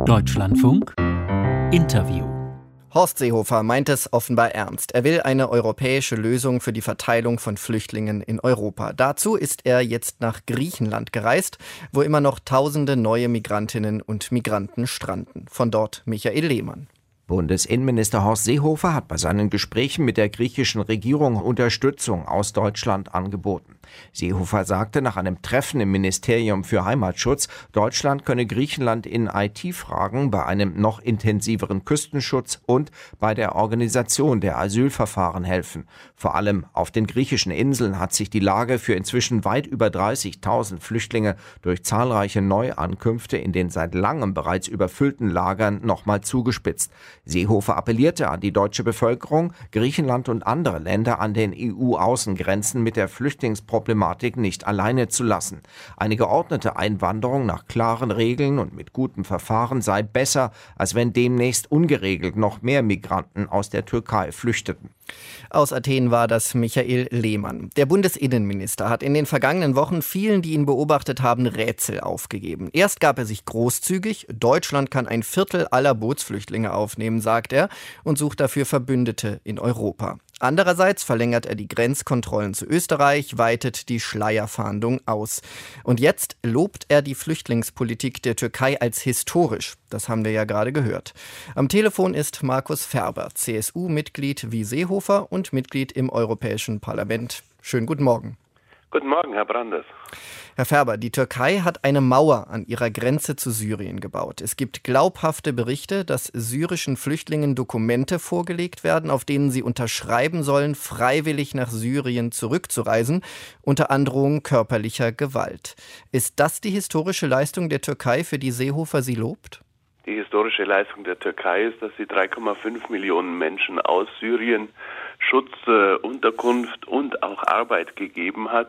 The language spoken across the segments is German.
Deutschlandfunk Interview. Horst Seehofer meint es offenbar ernst. Er will eine europäische Lösung für die Verteilung von Flüchtlingen in Europa. Dazu ist er jetzt nach Griechenland gereist, wo immer noch tausende neue Migrantinnen und Migranten stranden. Von dort Michael Lehmann. Bundesinnenminister Horst Seehofer hat bei seinen Gesprächen mit der griechischen Regierung Unterstützung aus Deutschland angeboten. Seehofer sagte nach einem Treffen im Ministerium für Heimatschutz, Deutschland könne Griechenland in IT-Fragen, bei einem noch intensiveren Küstenschutz und bei der Organisation der Asylverfahren helfen. Vor allem auf den griechischen Inseln hat sich die Lage für inzwischen weit über 30.000 Flüchtlinge durch zahlreiche Neuankünfte in den seit langem bereits überfüllten Lagern nochmal zugespitzt. Seehofer appellierte an die deutsche Bevölkerung, Griechenland und andere Länder an den EU-Außengrenzen mit der Flüchtlingsproblematik nicht alleine zu lassen. Eine geordnete Einwanderung nach klaren Regeln und mit gutem Verfahren sei besser, als wenn demnächst ungeregelt noch mehr Migranten aus der Türkei flüchteten. Aus Athen war das Michael Lehmann. Der Bundesinnenminister hat in den vergangenen Wochen vielen, die ihn beobachtet haben, Rätsel aufgegeben. Erst gab er sich großzügig, Deutschland kann 1/4 aller Bootsflüchtlinge aufnehmen, sagt er, und sucht dafür Verbündete in Europa. Andererseits verlängert er die Grenzkontrollen zu Österreich, weitet die Schleierfahndung aus. Und jetzt lobt er die Flüchtlingspolitik der Türkei als historisch. Das haben wir ja gerade gehört. Am Telefon ist Markus Ferber, CSU-Mitglied wie Seehofer und Mitglied im Europäischen Parlament. Schönen guten Morgen. Guten Morgen, Herr Brandes. Herr Ferber, die Türkei hat eine Mauer an ihrer Grenze zu Syrien gebaut. Es gibt glaubhafte Berichte, dass syrischen Flüchtlingen Dokumente vorgelegt werden, auf denen sie unterschreiben sollen, freiwillig nach Syrien zurückzureisen, unter Androhung körperlicher Gewalt. Ist das die historische Leistung der Türkei, für die Seehofer sie lobt? Die historische Leistung der Türkei ist, dass sie 3,5 Millionen Menschen aus Syrien Schutz, Unterkunft und auch Arbeit gegeben hat,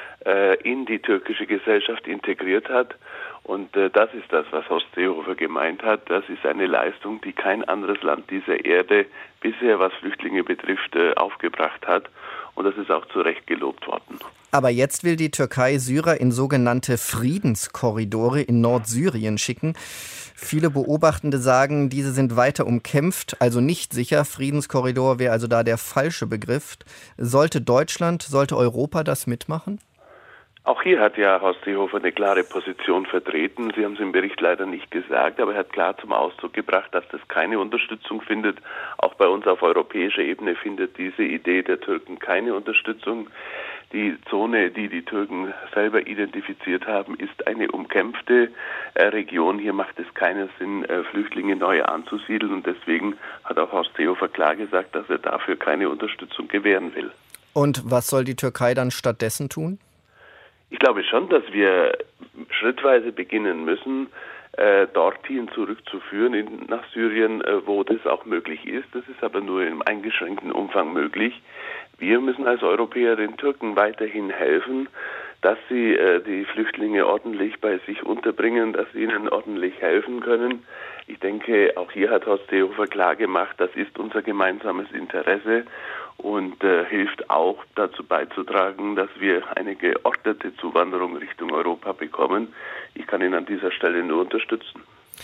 in die türkische Gesellschaft integriert hat. Und das ist das, was Horst Seehofer gemeint hat. Das ist eine Leistung, die kein anderes Land dieser Erde bisher, was Flüchtlinge betrifft, aufgebracht hat. Und das ist auch zu Recht gelobt worden. Aber jetzt will die Türkei Syrer in sogenannte Friedenskorridore in Nordsyrien schicken. Viele Beobachtende sagen, diese sind weiter umkämpft, also nicht sicher. Friedenskorridor wäre also da der falsche Begriff. Sollte Deutschland, sollte Europa das mitmachen? Auch hier hat ja Horst Seehofer eine klare Position vertreten. Sie haben es im Bericht leider nicht gesagt, aber er hat klar zum Ausdruck gebracht, dass das keine Unterstützung findet. Auch bei uns auf europäischer Ebene findet diese Idee der Türken keine Unterstützung. Die Zone, die die Türken selber identifiziert haben, ist eine umkämpfte Region. Hier macht es keinen Sinn, Flüchtlinge neu anzusiedeln. Und deswegen hat auch Horst Seehofer klar gesagt, dass er dafür keine Unterstützung gewähren will. Und was soll die Türkei dann stattdessen tun? Ich glaube schon, dass wir schrittweise beginnen müssen, dorthin zurückzuführen, nach Syrien, wo das auch möglich ist. Das ist aber nur im eingeschränkten Umfang möglich. Wir müssen als Europäer den Türken weiterhin helfen, dass sie die Flüchtlinge ordentlich bei sich unterbringen, dass sie ihnen ordentlich helfen können. Ich denke, auch hier hat Horst Seehofer klar gemacht, das ist unser gemeinsames Interesse und hilft auch dazu beizutragen, dass wir eine geordnete Zuwanderung Richtung Europa bekommen. Ich kann ihn an dieser Stelle nur unterstützen.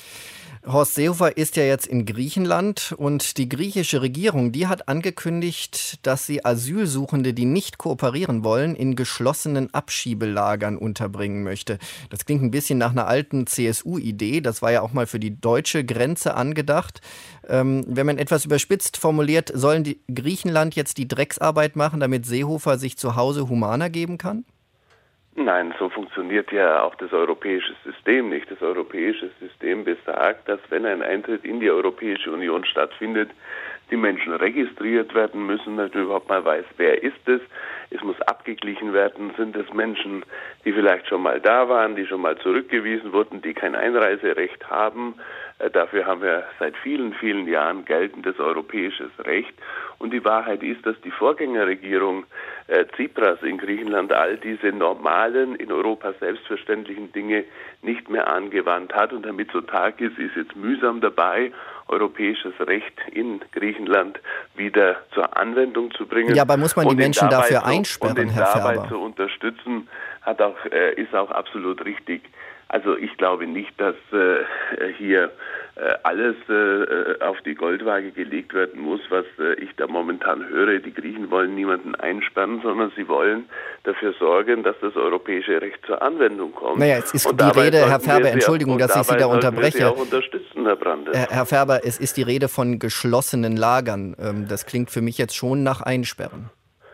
Horst Seehofer ist ja jetzt in Griechenland und die griechische Regierung, die hat angekündigt, dass sie Asylsuchende, die nicht kooperieren wollen, in geschlossenen Abschiebelagern unterbringen möchte. Das klingt ein bisschen nach einer alten CSU-Idee. Das war ja auch mal für die deutsche Grenze angedacht. Wenn man etwas überspitzt formuliert, sollen die Griechenland jetzt die Drecksarbeit machen, damit Seehofer sich zu Hause humaner geben kann? Nein, so funktioniert ja auch das europäische System nicht. Das europäische System besagt, dass wenn ein Eintritt in die Europäische Union stattfindet, die Menschen registriert werden müssen, dass man überhaupt mal weiß, wer ist es. Es muss abgeglichen werden, sind es Menschen, die vielleicht schon mal da waren, die schon mal zurückgewiesen wurden, die kein Einreiserecht haben. Dafür haben wir seit vielen, vielen Jahren geltendes europäisches Recht. Und die Wahrheit ist, dass die Vorgängerregierung Tsipras in Griechenland all diese normalen, in Europa selbstverständlichen Dinge nicht mehr angewandt hat und damit zutage ist, ist jetzt mühsam dabei, europäisches Recht in Griechenland wieder zur Anwendung zu bringen. Ja, aber muss man die Menschen dafür einsperren, Herr Ferber? Und dabei zu unterstützen, ist auch absolut richtig. Also ich glaube nicht, dass hier alles auf die Goldwaage gelegt werden muss, was ich da momentan höre. Die Griechen wollen niemanden einsperren, sondern sie wollen dafür sorgen, dass das europäische Recht zur Anwendung kommt. Naja, es ist die Rede, Herr Ferber, Entschuldigung, dass ich Sie da unterbreche. Sie auch unterstützen, Herr Brandes. Herr Ferber, es ist die Rede von geschlossenen Lagern. Das klingt für mich jetzt schon nach Einsperren.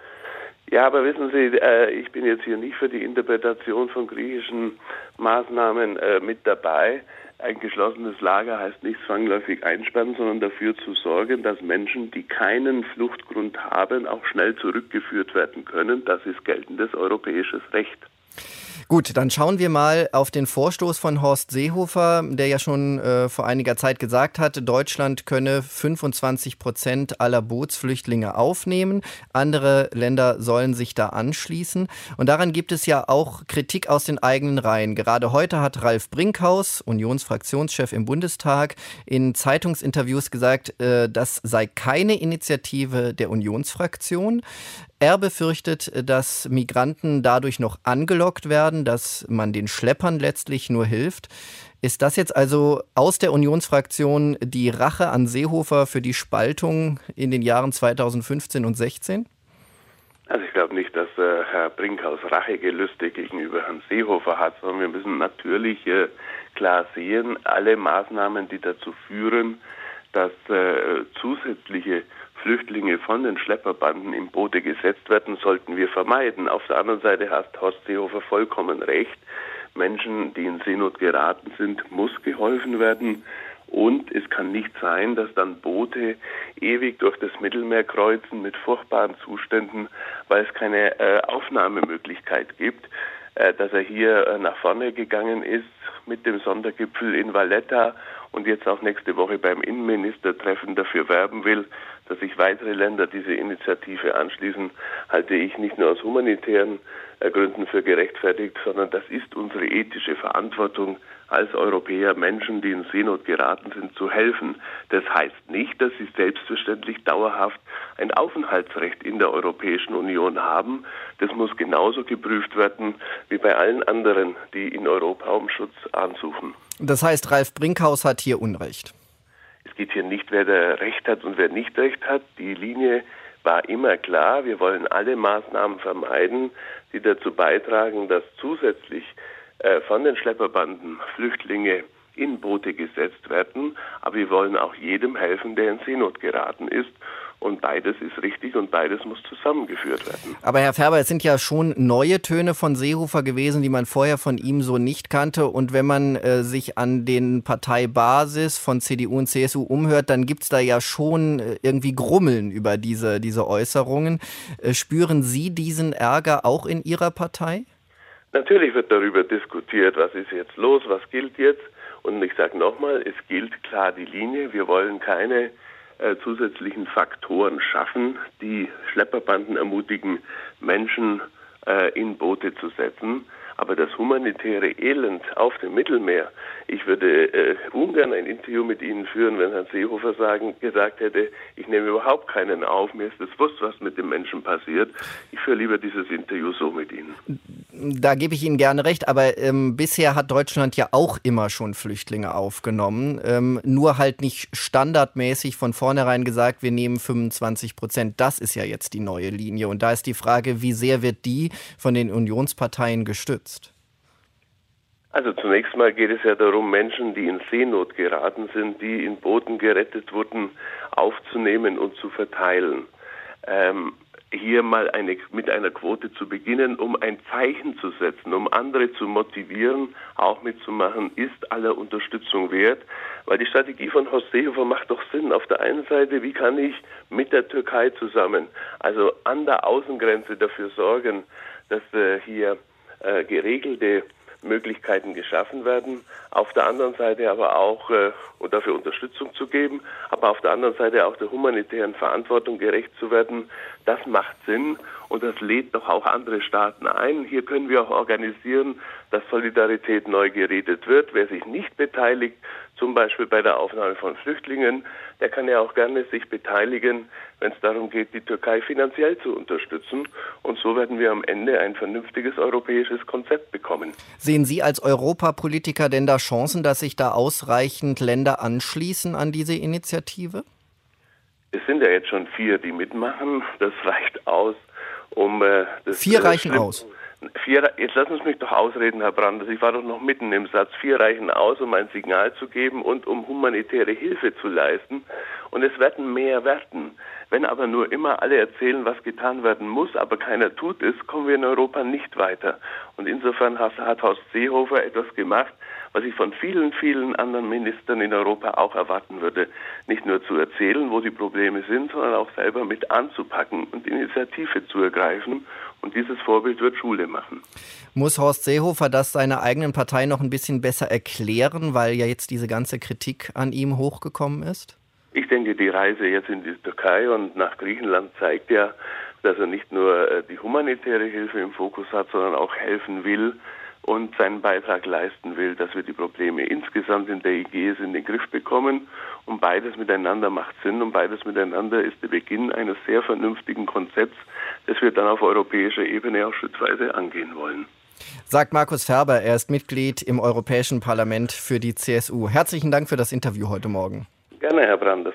Ja, aber wissen Sie, ich bin jetzt hier nicht für die Interpretation von griechischen Maßnahmen mit dabei. Ein geschlossenes Lager heißt nicht zwangsläufig einsperren, sondern dafür zu sorgen, dass Menschen, die keinen Fluchtgrund haben, auch schnell zurückgeführt werden können. Das ist geltendes europäisches Recht. Gut, dann schauen wir mal auf den Vorstoß von Horst Seehofer, der ja schon vor einiger Zeit gesagt hat, Deutschland könne 25% aller Bootsflüchtlinge aufnehmen. Andere Länder sollen sich da anschließen. Und daran gibt es ja auch Kritik aus den eigenen Reihen. Gerade heute hat Ralf Brinkhaus, Unionsfraktionschef im Bundestag, in Zeitungsinterviews gesagt, das sei keine Initiative der Unionsfraktion. Er befürchtet, dass Migranten dadurch noch angelockt werden, dass man den Schleppern letztlich nur hilft. Ist das jetzt also aus der Unionsfraktion die Rache an Seehofer für die Spaltung in den Jahren 2015 und 2016? Also ich glaube nicht, dass Herr Brinkhaus Rachegelüste gegenüber Herrn Seehofer hat, sondern wir müssen natürlich klar sehen, alle Maßnahmen, die dazu führen, dass zusätzliche Flüchtlinge von den Schlepperbanden in Boote gesetzt werden, sollten wir vermeiden. Auf der anderen Seite hat Horst Seehofer vollkommen recht. Menschen, die in Seenot geraten sind, muss geholfen werden. Und es kann nicht sein, dass dann Boote ewig durch das Mittelmeer kreuzen mit furchtbaren Zuständen, weil es keine Aufnahmemöglichkeit gibt. Dass er hier nach vorne gegangen ist mit dem Sondergipfel in Valletta und jetzt auch nächste Woche beim Innenministertreffen dafür werben will, dass sich weitere Länder diese Initiative anschließen, halte ich nicht nur aus humanitären Gründen für gerechtfertigt, sondern das ist unsere ethische Verantwortung als Europäer, Menschen, die in Seenot geraten sind, zu helfen. Das heißt nicht, dass sie selbstverständlich dauerhaft ein Aufenthaltsrecht in der Europäischen Union haben. Das muss genauso geprüft werden wie bei allen anderen, die in Europa um Schutz ansuchen. Das heißt, Ralf Brinkhaus hat hier Unrecht. Es geht hier nicht, wer da Recht hat und wer nicht Recht hat. Die Linie war immer klar. Wir wollen alle Maßnahmen vermeiden, die dazu beitragen, dass zusätzlich von den Schlepperbanden Flüchtlinge in Boote gesetzt werden. Aber wir wollen auch jedem helfen, der in Seenot geraten ist. Und beides ist richtig und beides muss zusammengeführt werden. Aber Herr Ferber, es sind ja schon neue Töne von Seehofer gewesen, die man vorher von ihm so nicht kannte. Und wenn man sich an den Parteibasis von CDU und CSU umhört, dann gibt's da ja schon irgendwie Grummeln über diese Äußerungen. Spüren Sie diesen Ärger auch in Ihrer Partei? Natürlich wird darüber diskutiert, was ist jetzt los, was gilt jetzt. Und ich sage nochmal, es gilt klar die Linie. Wir wollen keine zusätzlichen Faktoren schaffen, die Schlepperbanden ermutigen, Menschen in Boote zu setzen. Aber das humanitäre Elend auf dem Mittelmeer, ich würde ungern ein Interview mit Ihnen führen, wenn Herr Seehofer gesagt hätte, ich nehme überhaupt keinen auf, mir ist es bewusst, was mit den Menschen passiert. Ich führe lieber dieses Interview so mit Ihnen. Da gebe ich Ihnen gerne recht, aber bisher hat Deutschland ja auch immer schon Flüchtlinge aufgenommen, nur halt nicht standardmäßig von vornherein gesagt, wir nehmen 25%. Das ist ja jetzt die neue Linie und da ist die Frage, wie sehr wird die von den Unionsparteien gestützt? Also zunächst mal geht es ja darum, Menschen, die in Seenot geraten sind, die in Booten gerettet wurden, aufzunehmen und zu verteilen. Hier mal mit einer Quote zu beginnen, um ein Zeichen zu setzen, um andere zu motivieren, auch mitzumachen, ist aller Unterstützung wert. Weil die Strategie von Horst Seehofer macht doch Sinn. Auf der einen Seite, wie kann ich mit der Türkei zusammen, also an der Außengrenze dafür sorgen, dass hier geregelte Möglichkeiten geschaffen werden, auf der anderen Seite aber auch, und dafür Unterstützung zu geben, aber auf der anderen Seite auch der humanitären Verantwortung gerecht zu werden, das macht Sinn und das lädt doch auch andere Staaten ein. Hier können wir auch organisieren, dass Solidarität neu geredet wird. Wer sich nicht beteiligt, zum Beispiel bei der Aufnahme von Flüchtlingen, der kann ja auch gerne sich beteiligen, wenn es darum geht, die Türkei finanziell zu unterstützen. Und so werden wir am Ende ein vernünftiges europäisches Konzept bekommen. Sehen Sie als Europapolitiker denn da Chancen, dass sich da ausreichend Länder anschließen an diese Initiative? Es sind ja jetzt schon 4, die mitmachen. Das reicht aus, um das... 4 reichen aus? 4, jetzt lassen Sie mich doch ausreden, Herr Brandes. Ich war doch noch mitten im Satz. 4 reichen aus, um ein Signal zu geben und um humanitäre Hilfe zu leisten. Und es werden mehr werden. Wenn aber nur immer alle erzählen, was getan werden muss, aber keiner tut es, kommen wir in Europa nicht weiter. Und insofern hat Horst Seehofer etwas gemacht, was ich von vielen, vielen anderen Ministern in Europa auch erwarten würde. Nicht nur zu erzählen, wo die Probleme sind, sondern auch selber mit anzupacken und Initiative zu ergreifen. Und dieses Vorbild wird Schule machen. Muss Horst Seehofer das seiner eigenen Partei noch ein bisschen besser erklären, weil ja jetzt diese ganze Kritik an ihm hochgekommen ist? Ich denke, die Reise jetzt in die Türkei und nach Griechenland zeigt ja, dass er nicht nur die humanitäre Hilfe im Fokus hat, sondern auch helfen will und seinen Beitrag leisten will, dass wir die Probleme insgesamt in der Ägäis in den Griff bekommen. Und beides miteinander macht Sinn und beides miteinander ist der Beginn eines sehr vernünftigen Konzepts, das wir dann auf europäischer Ebene auch schrittweise angehen wollen. Sagt Markus Ferber, er ist Mitglied im Europäischen Parlament für die CSU. Herzlichen Dank für das Interview heute Morgen. Gerne, Herr Brandes.